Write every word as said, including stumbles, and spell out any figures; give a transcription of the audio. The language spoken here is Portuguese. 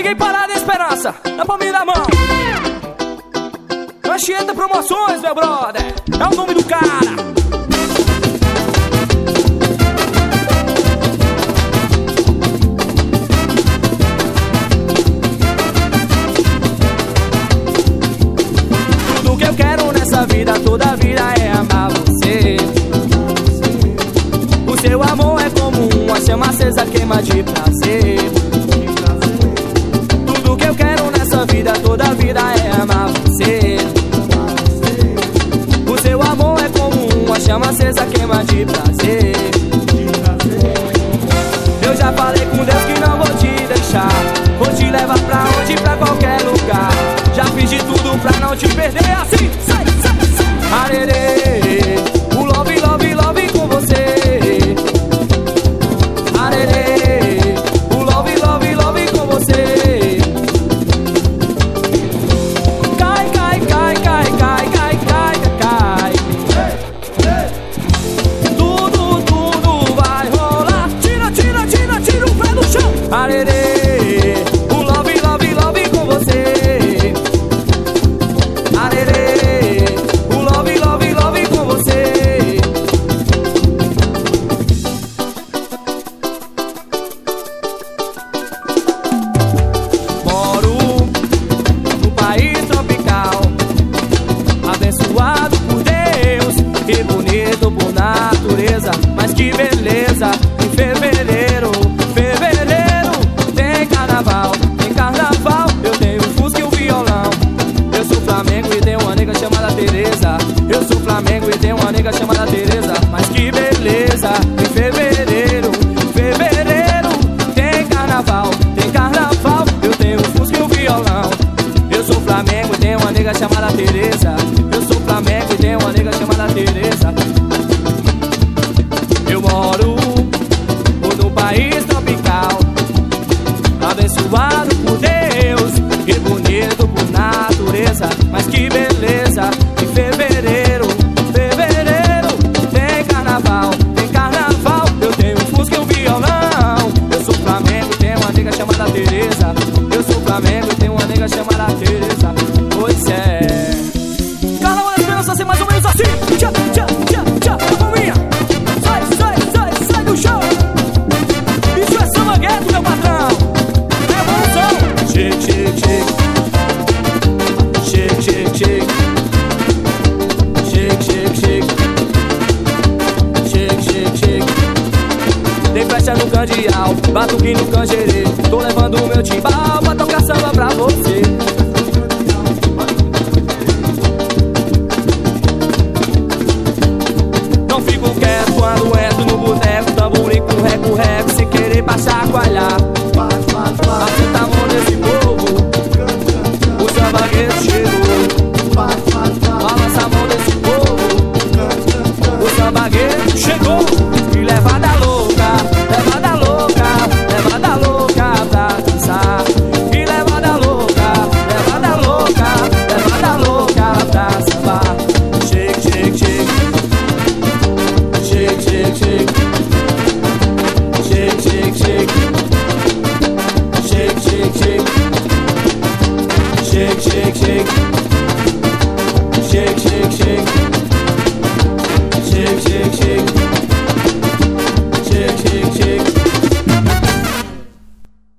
Joguei Parada Esperança na palminha da mão. Anchieta Promoções, meu brother, é o nome do cara. Tudo que eu quero nessa vida, toda a vida é amar você. O seu amor é como uma chama acesa, queima de prazer. Tudo que eu quero nessa vida, toda a vida é amar você. O seu amor é como uma chama acesa, queima de prazer. Eu já falei com Deus que não vou te deixar, vou te levar pra onde, pra qualquer lugar. Já fiz de tudo pra não te perder. Assim, sai, sai, sai. Arerê, o love, love, love com você. Arerê, o love, love, love com você. Cai, cai, cai, cai, cai, cai, cai, cai. Tudo, tudo vai rolar. Tira, tira, tira, tira o pé do chão. Arerê, o love, love, love com você. Arerê, o love, love, love com você. Moro no país tropical, abençoado por Deus e bonito por natureza. Mas que beleza, em fevereiro, fevereiro tem carnaval, tem carnaval. Eu tenho o fusca e o violão. Eu sou Flamengo e tenho uma nega chamada Tereza. Eu sou Flamengo e tenho uma nega chamada Tereza. Mas que beleza, em fevereiro, fevereiro tem carnaval, tem carnaval. Eu tenho o fusca e o violão. Eu sou Flamengo e tenho uma nega chamada Tereza. Eu sou Flamengo e tenho uma nega chamada Tereza. Eu moro no país tropical, abençoado por Deus e bonito por natureza. Mas que beleza, em fevereiro, fevereiro tem carnaval, tem carnaval. Eu tenho um fusca e um violão. Eu sou Flamengo e tenho uma nega chamada Tereza. Eu sou Flamengo e tenho uma nega chamada Tereza. Pois é. Carnaval da Esperança ser mais ou menos assim. Tchá, tchá, tchá, tchá, a palminha. Sai, sai, sai, sai do chão. Isso é samba gueto, meu patrão. Revolução. Shake, shake, shake. Shake, shake, shake. Shake, shake, shake. Shake, shake, shake. Tem flecha no candial, batuque no canjerê. Tô levando o meu timbal pra tocar samba pra você. Não fico quieto quando entro no boteco. Tamborim com reco, reco.